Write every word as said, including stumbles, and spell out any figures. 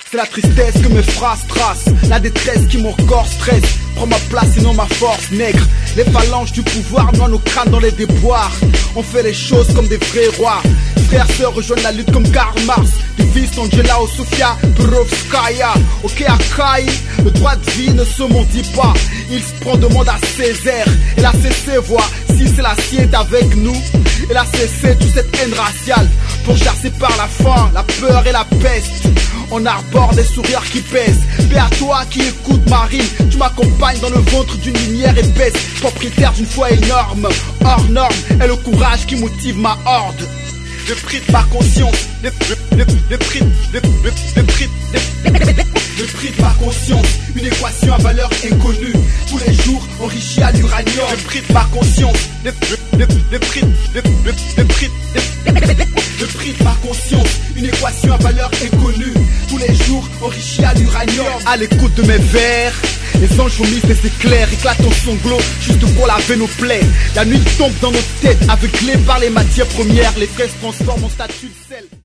C'est la tristesse que mes phrases tracent, la détresse qui mon corps stresse. Prends ma place sinon ma force, nègre. Les phalanges du pouvoir noient nos crânes dans les déboires. On fait les choses comme des vrais rois. Frères, sœurs rejoignent la lutte comme Karl Marx. Des fils Angela ou Sofia Perovskaya. Ok Akai, le droit de vie ne se mendie pas. Il se prend demande à Césaire. Et la C C voit si c'est l'assiette avec nous. Et la C C toute cette haine raciale. Pour chasser par la faim, la peur et la peste. On arbore des sourires qui pèsent. Paix à toi qui écoute Marine. Tu m'accompagnes dans le ventre d'une lumière épaisse. Propriétaire d'une foi énorme, hors norme. Et le courage qui motive ma horde. Le prix de ma conscience, le, le, le, le prix, le, le, le prix, le, le prix de ma conscience, une équation à valeur inconnue. Tous les jours enrichie à l'uranium. Le prix de ma conscience, le, le, le, le prix, le, le, le prix, le, le prix de ma conscience, une équation à valeur inconnue. Tous les jours enrichie à l'uranium. À l'écoute de mes vers, les anges vomissent des éclairs, éclatent en sanglots, juste pour laver nos plaies. La nuit tombe dans nos têtes, aveuglés par les matières premières. Les fraises transforment en statue de sel.